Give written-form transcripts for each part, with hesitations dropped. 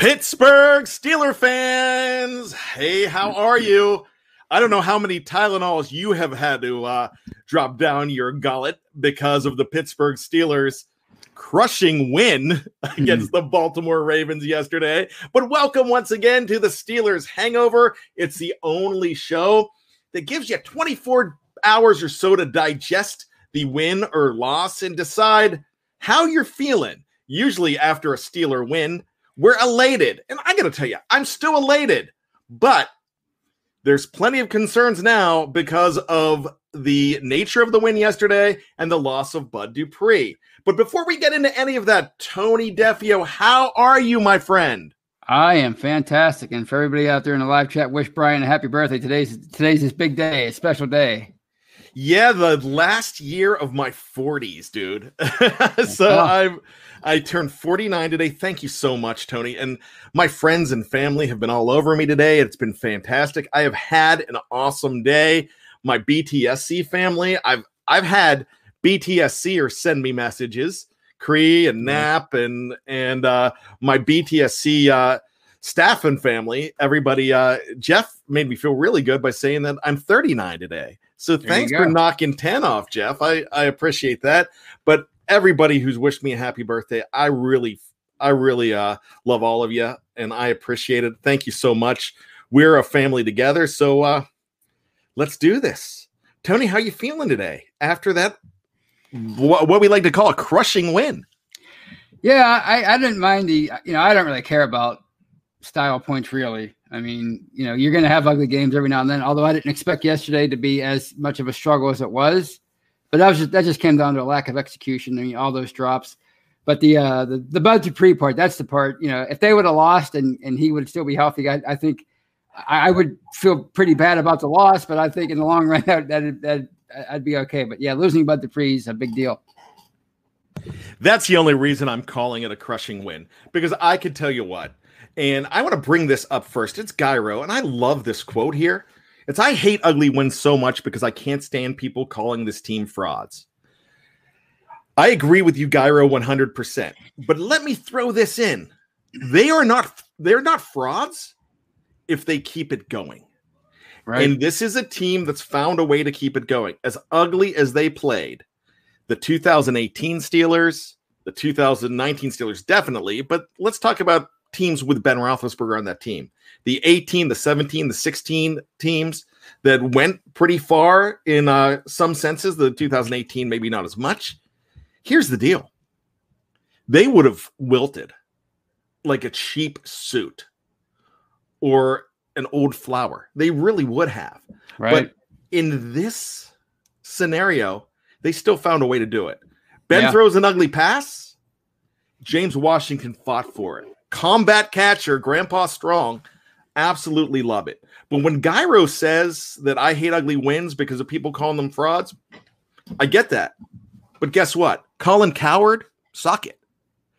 Pittsburgh Steeler fans, hey, how are you? I don't know how many Tylenols you have had to drop down your gullet because of the Pittsburgh Steelers crushing win against the Baltimore Ravens yesterday. But welcome once again to the Steelers Hangover. It's the only show that gives you 24 hours or so to digest the win or loss and decide how you're feeling. Usually after a Steeler win, we're elated. And I got to tell you, I'm still elated. But there's plenty of concerns now because of the nature of the win yesterday and the loss of Bud Dupree. But before we get into any of that, Tony Defeo, how are you, my friend? I am fantastic. And for everybody out there in the live chat, wish Brian a happy birthday. Today's his big day, a special day. Yeah, the last year of my 40s, dude. So I turned 49 today. Thank you so much, Tony. And my friends and family have been all over me today. It's been fantastic. I have had an awesome day. My BTSC family, I've had BTSCers send me messages, Cree and Knapp and my BTSC staff and family. Everybody, Jeff made me feel really good by saying that I'm 39 today. So thanks for knocking 10 off, Jeff. I appreciate that. But everybody who's wished me a happy birthday, I really love all of you, and I appreciate it. Thank you so much. We're a family together, so let's do this. Tony, how you feeling today after that, what we like to call a crushing win? Yeah, I didn't mind I don't really care about style points, really. I mean, you're going to have ugly games every now and then, although I didn't expect yesterday to be as much of a struggle as it was. But that just came down to a lack of execution. I mean, all those drops. But the Bud Dupree part, that's the part, if they would have lost and he would still be healthy, I think I would feel pretty bad about the loss. But I think in the long run, that I'd be okay. But yeah, losing Bud Dupree is a big deal. That's the only reason I'm calling it a crushing win, because I could tell you what. And I want to bring this up first. It's Gyro, and I love this quote here. It's, I hate ugly wins so much because I can't stand people calling this team frauds. I agree with you, Gyro, 100%. But let me throw this in. They're not frauds if they keep it going. Right. And this is a team that's found a way to keep it going. As ugly as they played, the 2018 Steelers, the 2019 Steelers definitely, but let's talk about teams with Ben Roethlisberger on that team. The 18, the 17, the 16 teams that went pretty far in some senses. The 2018, maybe not as much. Here's the deal. They would have wilted like a cheap suit or an old flower. They really would have. Right. But in this scenario, they still found a way to do it. Ben throws an ugly pass. James Washington fought for it. Combat catcher, Grandpa Strong, absolutely love it. But when Gyro says that I hate ugly wins because of people calling them frauds, I get that. But guess what? Colin Cowherd, suck it.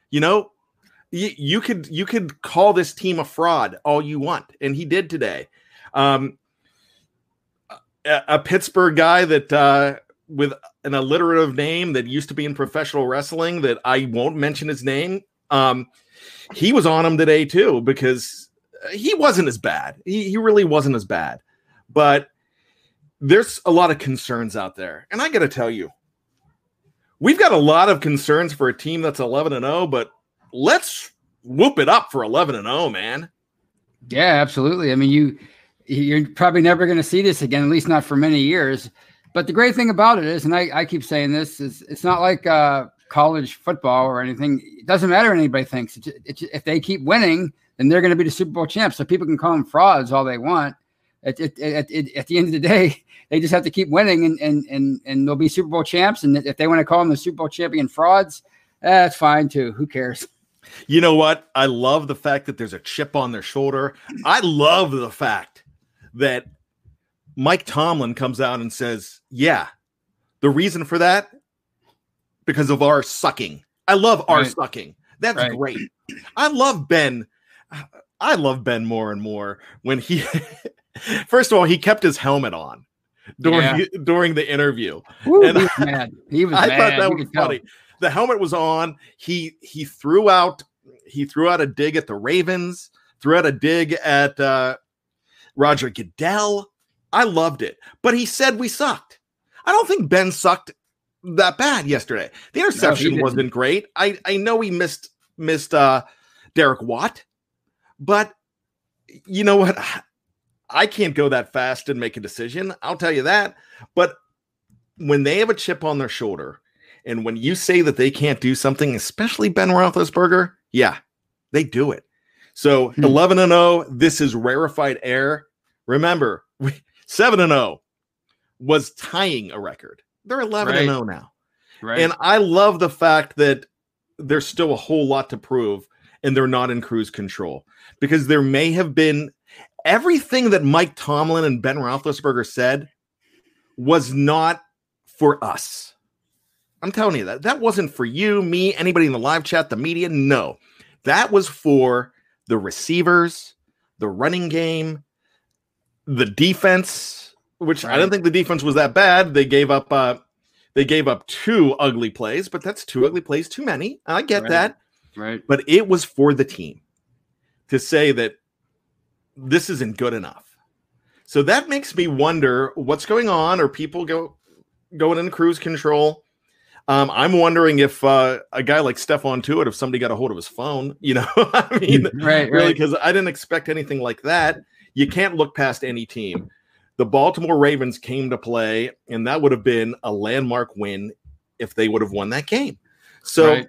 You could call this team a fraud all you want, and he did today. A Pittsburgh guy that with an alliterative name that used to be in professional wrestling that I won't mention his name. He was on him today too, because he wasn't as bad. He really wasn't as bad. But there's a lot of concerns out there. And I got to tell you, we've got a lot of concerns for a team that's 11-0, but let's whoop it up for 11-0, man. Yeah, absolutely. I mean, you're probably never going to see this again, at least not for many years. But the great thing about it is, and I keep saying this, is it's not like college football or anything. It doesn't matter what anybody thinks. If they keep winning, then they're going to be the Super Bowl champs. So people can call them frauds all they want. At the end of the day, they just have to keep winning, and they'll be Super Bowl champs. And if they want to call them the Super Bowl champion frauds, that's fine too. Who cares? You know what? I love the fact that there's a chip on their shoulder. I love the fact that Mike Tomlin comes out and says, yeah, the reason for that, because of our sucking. I love our sucking. That's great. I love Ben more and more when he, first of all, he kept his helmet on during the interview. Woo, and he was mad. He was mad. I thought that was funny. The helmet was on. He threw out He threw out a dig at the Ravens, threw out a dig at Roger Goodell. I loved it. But he said we sucked. I don't think Ben sucked that bad yesterday. The interception wasn't great. I know he missed Derek Watt, but you know what? I can't go that fast and make a decision. I'll tell you that. But when they have a chip on their shoulder, and when you say that they can't do something, especially Ben Roethlisberger, yeah, they do it. So 11-0, this is rarefied air. Remember, 7-0 was tying a record. They're 11-0 now. Right. And I love the fact that there's still a whole lot to prove, and they're not in cruise control. Because there may have been everything that Mike Tomlin and Ben Roethlisberger said was not for us. I'm telling you that. That wasn't for you, me, anybody in the live chat, the media. No. That was for the receivers, the running game, the defense, which I don't think the defense was that bad. They gave up 2 ugly plays, but that's 2 ugly plays too many. I get that. Right. But it was for the team to say that this isn't good enough. So that makes me wonder what's going on. Are people going into cruise control? I'm wondering if a guy like Stephon Tuitt, if somebody got a hold of his phone, I mean, really, because I didn't expect anything like that. You can't look past any team. The Baltimore Ravens came to play, and that would have been a landmark win if they would have won that game. So,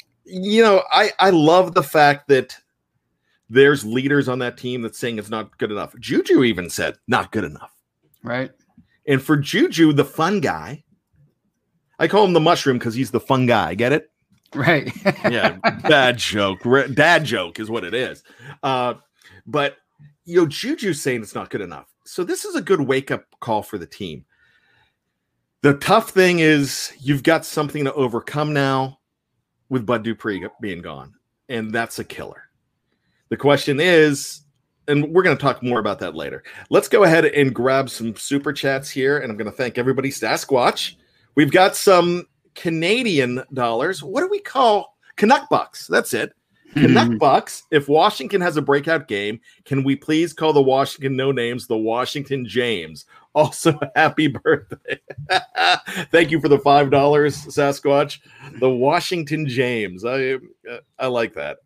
I love the fact that there's leaders on that team that's saying it's not good enough. Juju even said not good enough. Right. And for Juju, the fun guy, I call him the mushroom because he's the fun guy. Get it? Right. Yeah. Bad joke. Dad joke is what it is. But, Juju's saying it's not good enough. So this is a good wake-up call for the team. The tough thing is you've got something to overcome now with Bud Dupree being gone, and that's a killer. The question is, and we're going to talk more about that later. Let's go ahead and grab some super chats here, and I'm going to thank everybody. Sasquatch. We've got some Canadian dollars. What do we call Canuck bucks? That's it. Canuck bucks. If Washington has a breakout game, can we please call the Washington no names the Washington James? Also, happy birthday. Thank you for the $5, Sasquatch. The Washington James. I like that.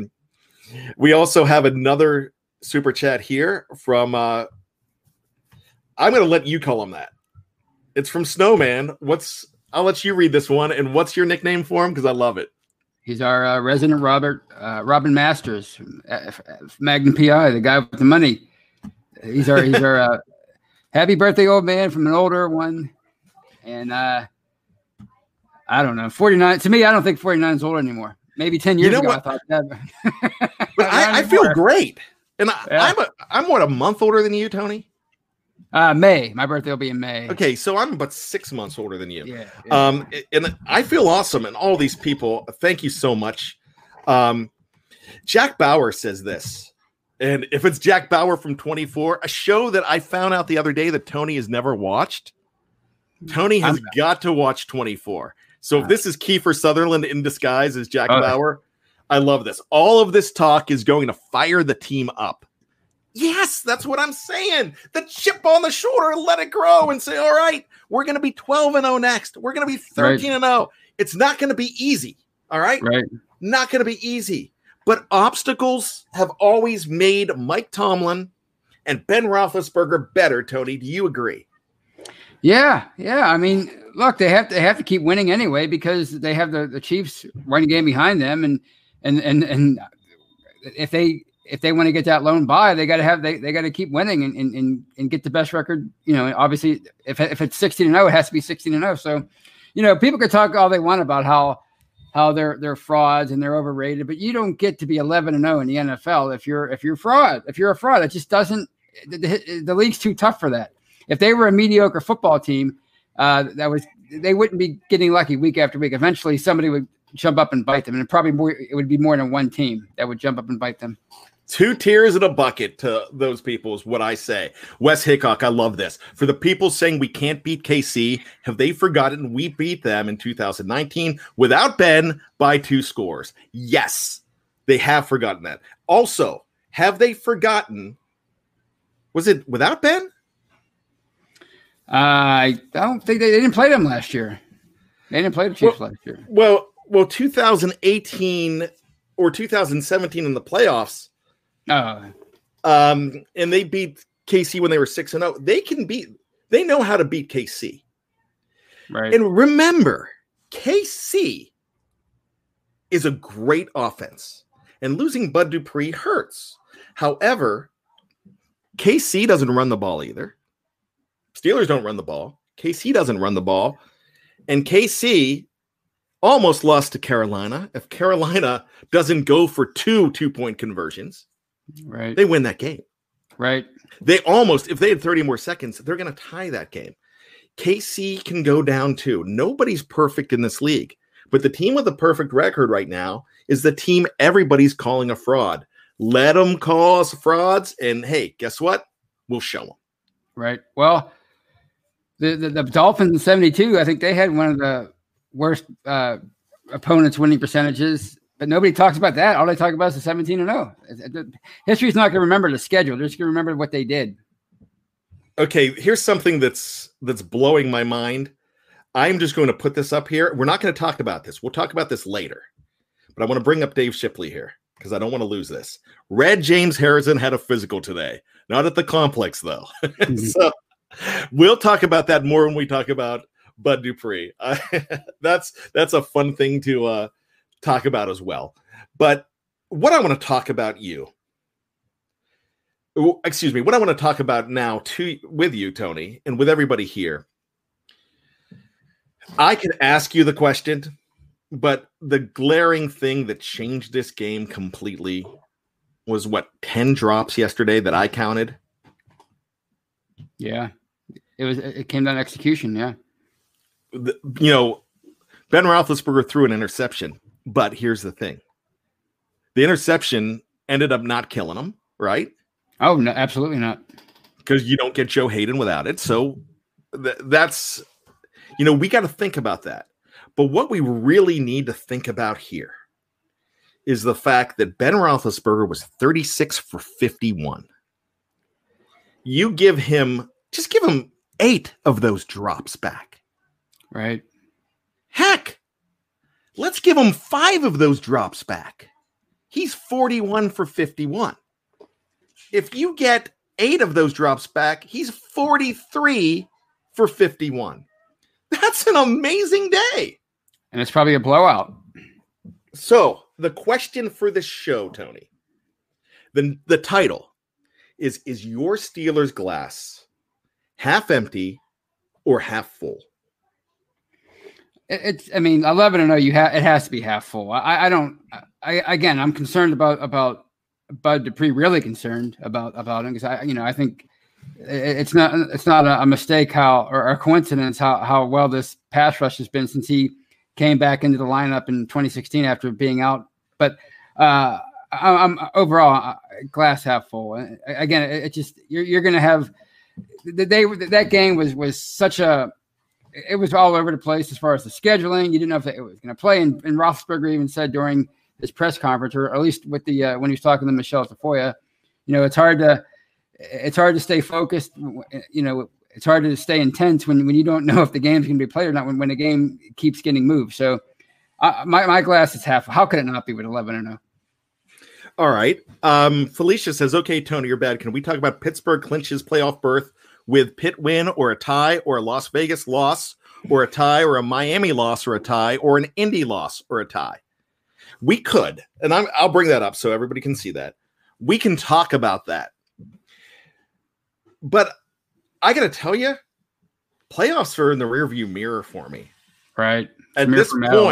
We also have another super chat here from I'm going to let you call him that. It's from Snowman. I'll let you read this one. And what's your nickname for him? Because I love it. He's our resident Robin Masters, Magnum PI, the guy with the money. He's our happy birthday, old man, from an older one. And I don't know, 49. To me, I don't think 49 is old anymore. Maybe 10 years ago, I thought that. But I feel great. And I'm what, a month older than you, Tony? May. My birthday will be in May. Okay, so I'm about 6 months older than you. Yeah. And I feel awesome. And all these people, thank you so much. Jack Bauer says this. And if it's Jack Bauer from 24, a show that I found out the other day that Tony has never watched, Tony has got to watch 24. So if this is Kiefer Sutherland in disguise as Jack Bauer, I love this. All of this talk is going to fire the team up. Yes, that's what I'm saying. The chip on the shoulder, let it grow and say, all right, we're going to be 12-0 next. We're going to be 13-0. It's not going to be easy. All right? Right. Not going to be easy. But obstacles have always made Mike Tomlin and Ben Roethlisberger better, Tony. Do you agree? Yeah. I mean, look, they have to keep winning anyway because they have the Chiefs running game behind them, and if they want to get that lone bye, they got to keep winning and get the best record. Obviously, if it's 16-0, it has to be 16-0. So, people could talk all they want about how they're frauds and they're overrated, but you don't get to be 11-0 in the NFL if you're a fraud. It just doesn't. The league's too tough for that. If they were a mediocre football team, they wouldn't be getting lucky week after week. Eventually, somebody would jump up and bite them, and it would be more than one team that would jump up and bite them. 2 tiers in a bucket to those people is what I say. Wes Hickok, I love this. For the people saying we can't beat KC, have they forgotten we beat them in 2019 without Ben by 2 scores? Yes. They have forgotten that. Also, have they forgotten? Was it without Ben? I don't think they didn't play them last year. They didn't play the Chiefs last year. Well, 2018 or 2017 in the playoffs. And they beat KC when they were 6-0. They know how to beat KC. Right. And remember, KC is a great offense. And losing Bud Dupree hurts. However, KC doesn't run the ball either. Steelers don't run the ball. KC doesn't run the ball. And KC almost lost to Carolina. If Carolina doesn't go for two-point conversions, right, they win that game. Right. They almost, if they had 30 more seconds, they're going to tie that game. KC can go down too. Nobody's perfect in this league. But the team with the perfect record right now is the team everybody's calling a fraud. Let them call us frauds. And hey, guess what? We'll show them. Right. Well, the Dolphins in 72, I think they had one of the worst opponents winning percentages, but nobody talks about that. All they talk about is the 17-0. History's not going to remember the schedule. They're just going to remember what they did. Okay, here's something that's blowing my mind. I'm just going to put this up here. We're not going to talk about this. We'll talk about this later. But I want to bring up Dave Shipley here because I don't want to lose this. Red James Harrison had a physical today. Not at the complex, though. So we'll talk about that more when we talk about Bud Dupree. That's a fun thing to talk about as well. But what I want to talk about what I want to talk about now with you, Tony, and with everybody here. I could ask you the question, but the glaring thing that changed this game completely was 10 drops yesterday that I counted. Yeah, it came down to execution. Yeah. Ben Roethlisberger threw an interception, but here's the thing. The interception ended up not killing him, right? Oh, no, absolutely not. Because you don't get Joe Hayden without it. So that's, we got to think about that. But what we really need to think about here is the fact that Ben Roethlisberger was 36 for 51. You give him 8 of those drops back. Right. Heck, let's give him 5 of those drops back. He's 41 for 51. If you get 8 of those drops back, he's 43 for 51. That's an amazing day. And it's probably a blowout. So the question for this show, Tony, the title is your Steelers glass half empty or half full? It's 11-0. It has to be half full. I'm concerned about Bud Dupree, really concerned about him because I think it's not a mistake or a coincidence how well this pass rush has been since he came back into the lineup in 2016 after being out. But I'm overall glass half full. Again, it just you're going to have that game was such a. It was all over the place as far as the scheduling. You didn't know if it was going to play. And Roethlisberger even said during his press conference, or at least with the when he was talking to Michelle Tafoya, it's hard to stay focused. It's hard to stay intense when you don't know if the game's going to be played or not. When the game keeps getting moved. So my glass is half. How could it not be with 11-0? All right. Felicia says, "Okay, Tony, you're bad. Can we talk about Pittsburgh clinches playoff berth with Pitt win or a tie or a Las Vegas loss or a tie or a Miami loss or a tie or an Indy loss or a tie?" We could, and I'll bring that up so everybody can see that. We can talk about that. But I got to tell you, playoffs are in the rearview mirror for me. Right. At this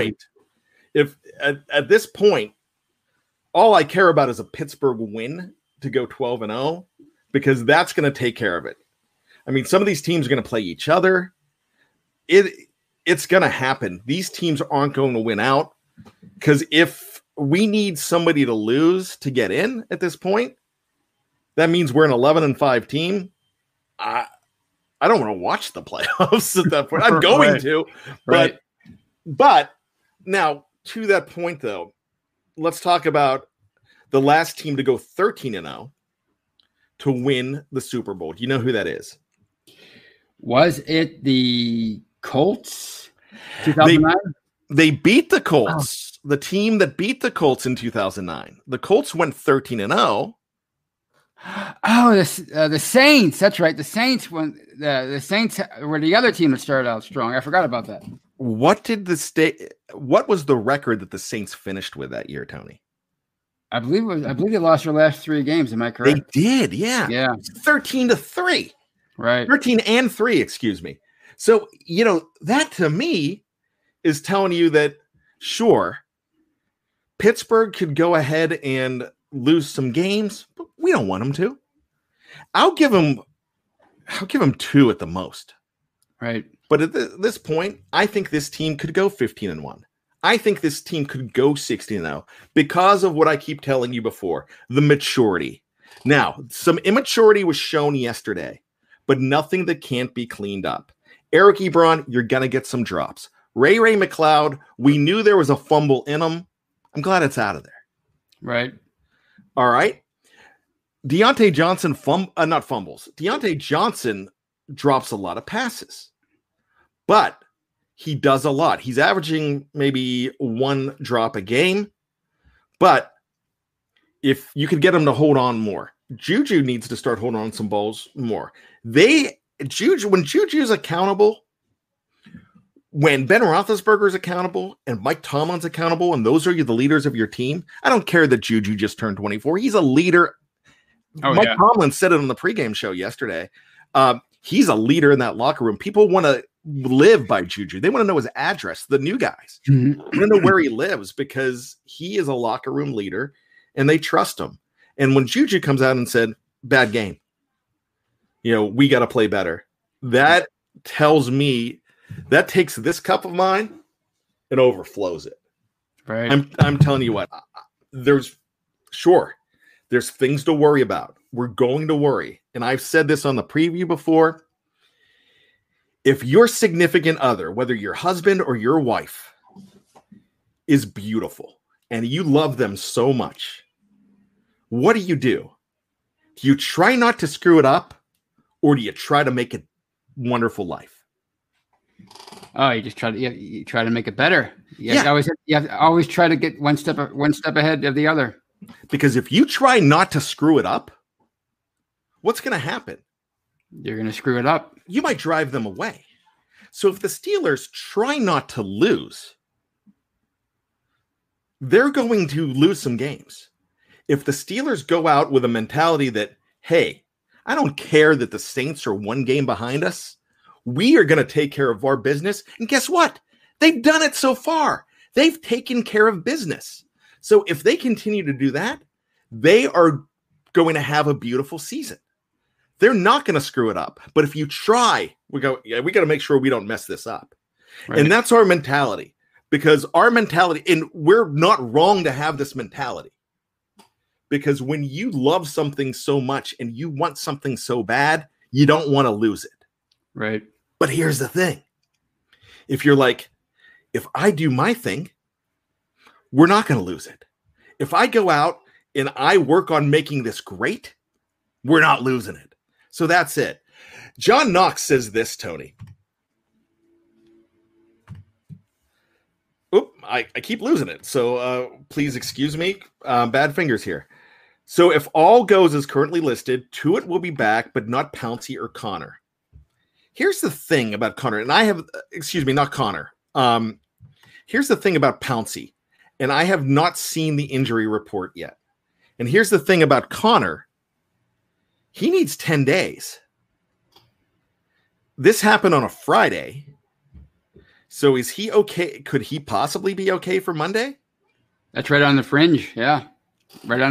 point, all I care about is a Pittsburgh win to go 12-0 because that's going to take care of it. I mean, some of these teams are going to play each other. It's going to happen. These teams aren't going to win out because if we need somebody to lose to get in at this point, that means we're an 11-5 team. I don't want to watch the playoffs at that point. I'm going to, but now to that point though, let's talk about the last team to go 13-0 to win the Super Bowl. Do you know who that is? Was it the Colts? 2009? They beat the Colts. The team that beat the Colts in 2009. The Colts went 13-0. Oh, the Saints. That's right. The Saints won. The Saints were the other team that started out strong. I forgot about that. What was the record that the Saints finished with that year, Tony? I believe they lost their last 3 games. Am I correct? They did, yeah. Yeah. 13-3. Right. 13-3, excuse me. So, that to me is telling you that, sure, Pittsburgh could go ahead and lose some games, but we don't want them to. I'll give them 2 at the most. Right. But at this point, I think this team could go 15-1. I think this team could go 16-0 because of what I keep telling you before, the maturity. Now, some immaturity was shown yesterday, but nothing that can't be cleaned up. Eric Ebron, you're going to get some drops. Ray McLeod, we knew there was a fumble in him. I'm glad it's out of there. Right. All right. Deontay Johnson not fumbles. Deontay Johnson drops a lot of passes, but he does a lot. He's averaging maybe 1 drop a game, but if you could get him to hold on more, Juju needs to start holding on some balls more. When Juju's accountable, when Ben Roethlisberger is accountable and Mike Tomlin's accountable, and those are the leaders of your team, I don't care that Juju just turned 24. He's a leader. Mike Tomlin said it on the pregame show yesterday. He's a leader in that locker room. People want to live by Juju. They want to know his address, the new guys. They want to know where he lives because he is a locker room leader and they trust him. And when Juju comes out and said, bad game, we got to play better. That tells me that takes this cup of mine and overflows it. Right. I'm telling you what, there's things to worry about. We're going to worry. And I've said this on the preview before. If your significant other, whether your husband or your wife, is beautiful and you love them so much, what do? Do you try not to screw it up, or do you try to make it wonderful life? Oh, you just try to make it better. You always try to get one step ahead of the other. Because if you try not to screw it up, what's going to happen? You're going to screw it up. You might drive them away. So if the Steelers try not to lose, they're going to lose some games. If the Steelers go out with a mentality that, hey, I don't care that the Saints are 1 game behind us, we are going to take care of our business. And guess what? They've done it so far. They've taken care of business. So if they continue to do that, they are going to have a beautiful season. They're not going to screw it up. But if you try, we got to make sure we don't mess this up. Right. And that's our mentality, because our mentality, and we're not wrong to have this mentality, because when you love something so much and you want something so bad, you don't want to lose it. Right. But here's the thing. If you're like, if I do my thing, we're not going to lose it. If I go out and I work on making this great, we're not losing it. So that's it. John Knox says this, Tony. Oop, I keep losing it. So please excuse me. Bad fingers here. So if all goes as currently listed, Tuitt will be back, but not Pouncey or Connor. Here's the thing about Connor, and not Connor. Here's the thing about Pouncey, and I have not seen the injury report yet. And here's the thing about Connor. He needs 10 days. This happened on a Friday. So is he okay? Could he possibly be okay for Monday? That's right on the fringe. Yeah. He's right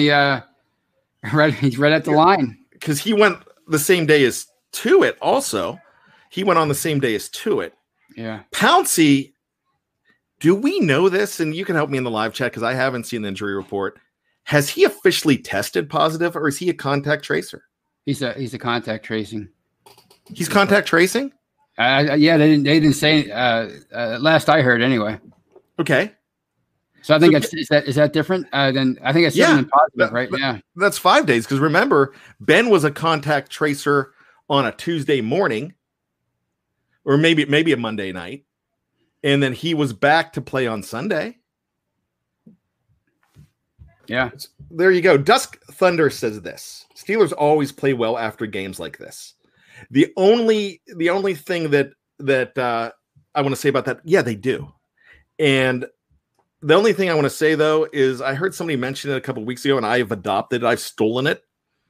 at the line. Because he went the same day as Tuitt also. He went on the same day as Tuitt. Yeah. Pouncey, do we know this? And you can help me in the live chat because I haven't seen the injury report. Has he officially tested positive, or is he a contact tracer? He's a contact tracing. He's contact tracing? Yeah, they didn't say last I heard anyway. Okay. So I think is that different? Then I think it's something positive, right? Yeah. That's 5 days. Because remember, Ben was a contact tracer on a Tuesday morning, or maybe a Monday night. And then he was back to play on Sunday. Yeah. There you go. Dusk Thunder says this. Steelers always play well after games like this. The only thing that I want to say about that, yeah, they do. And the only thing I want to say, though, is I heard somebody mention it a couple of weeks ago, and I've adopted it. I've stolen it.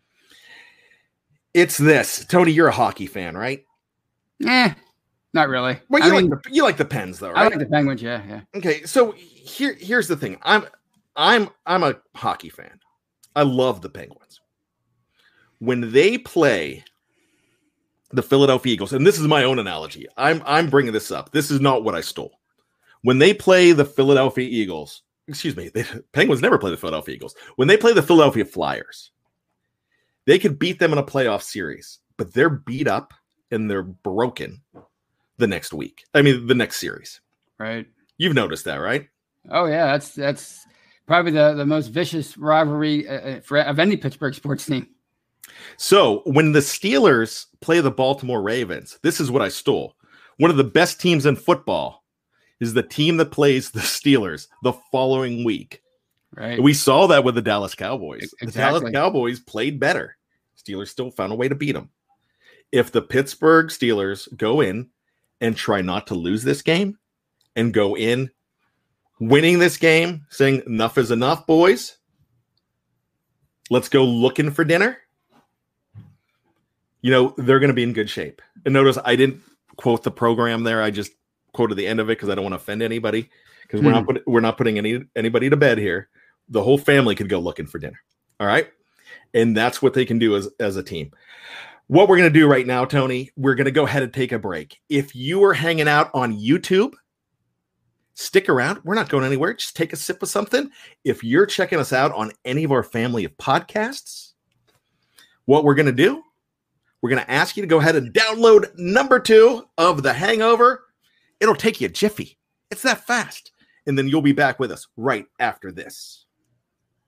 It's this. Tony, you're a hockey fan, right? Not really. Well, you like the Pens, though, right? I like the Penguins, yeah. Okay, so here's the thing. I'm a hockey fan. I love the Penguins. When they play the Philadelphia Eagles, and this is my own analogy. I'm bringing this up. This is not what I stole. When they play the Philadelphia Eagles, the Penguins never play the Philadelphia Eagles. When they play the Philadelphia Flyers, they could beat them in a playoff series, but they're beat up and they're broken the next week. I mean, the next series. Right. You've noticed that, right? Oh, yeah. That's probably the most vicious rivalry of any Pittsburgh sports team. So when the Steelers play the Baltimore Ravens, this is what I stole. One of the best teams in football is the team that plays the Steelers the following week. Right. We saw that with the Dallas Cowboys. Exactly. The Dallas Cowboys played better. Steelers still found a way to beat them. If the Pittsburgh Steelers go in and try not to lose this game and go in winning this game, saying enough is enough, boys, let's go looking for dinner, they're going to be in good shape. And notice I didn't quote the program there. I just quoted the end of it because I don't want to offend anybody, because we're not putting anybody to bed here. The whole family could go looking for dinner. All right. And that's what they can do as a team. What we're going to do right now, Tony, we're going to go ahead and take a break. If you are hanging out on YouTube, stick around. We're not going anywhere. Just take a sip of something. If you're checking us out on any of our family of podcasts, what we're going to do, we're going to ask you to go ahead and download number 2 of The Hangover. It'll take you a jiffy. It's that fast. And then you'll be back with us right after this.